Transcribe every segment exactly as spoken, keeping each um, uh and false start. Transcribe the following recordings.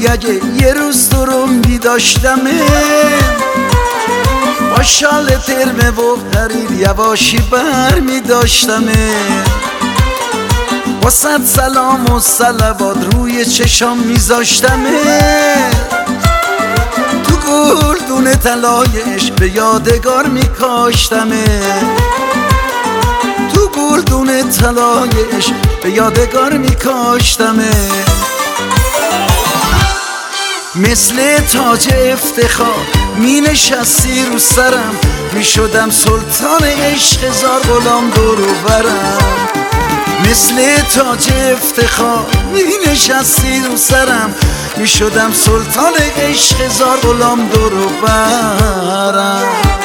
اگه یه روز تو رو می داشتمه، با شال ترمه و حریر یواشی بر می داشتمه، با صد سلام و صلوات روی چشام می زاشتمه، تو گلدون طلایش به یادگار می کاشتمه، تو گلدون طلایش به یادگار می کاشتمه. مثل تاج افتخار می نشستی رو سرم، می شدم سلطان عشق زار غلام دور و برم. مثل تاج افتخار می نشستی رو سرم، می شدم سلطان عشق زار غلام دور و برم.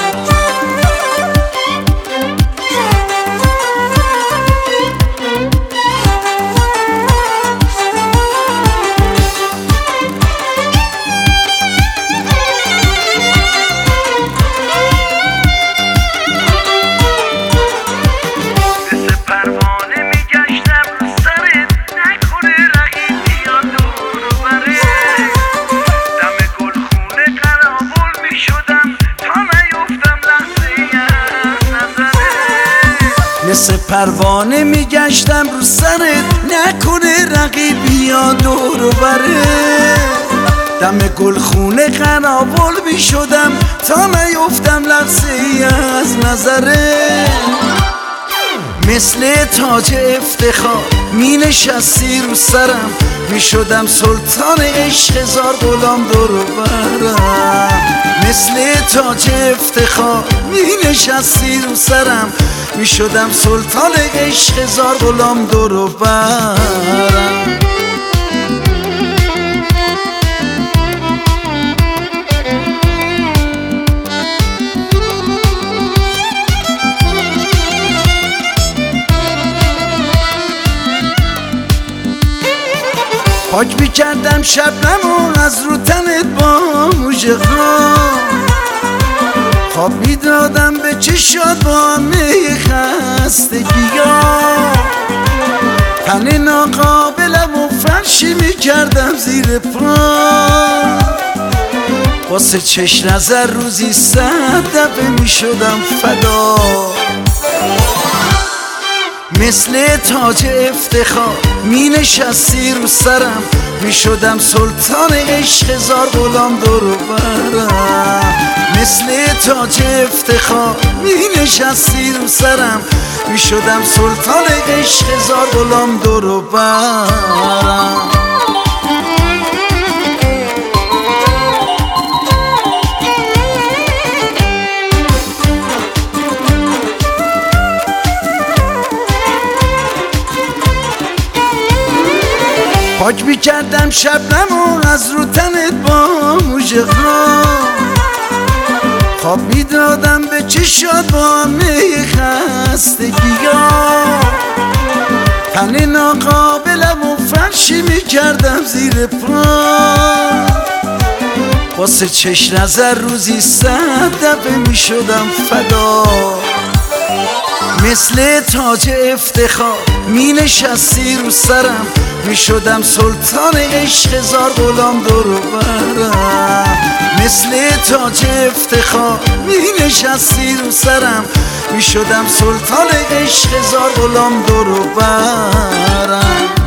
مثل پروانه میگشتم رو سرت، نکنه رقیب یا دور و بره، دم گلخونه قنابل میشدم تا نیفتم لحظه ای از نظره. مثل تاج افتخار می نشستی رو سرم، می شدم سلطان عشق زار غلام دور و برم. مثل تاج افتخار می نشستی رو سرم، می شدم سلطان عشق زار غلام دور و برم. پاک میکردم شبنمو از رو تنت با موژه خان، خواب میدادم به چشات با همه خستگیا، تن ناقابلم و فرشی میکردم زیر پا، واسه چش نظر روزی صد دفعه میشدم فدا. مثل تاج افتخار می نشستی رو سرم، می شدم سلطان عشق زار غلام دور و برم. مثل تاج افتخار می نشستی رو سرم، می شدم سلطان عشق زار غلام دور و برم. پاک میکردم شبنمو از رو تنت با موژه خان، خواب میدادم به چشات با همه خستگیا، تن ناقابلم و فرشی میکردم زیر پا، واسه چش نظر روزی صد دفعه میشدم فدا. مثل تاج افتخار می نشستی رو سرم، می شدم سلطان عشق زار غلام دور و برم. مثل تاج افتخار می نشستی رو سرم، می شدم سلطان عشق زار غلام دور و برم.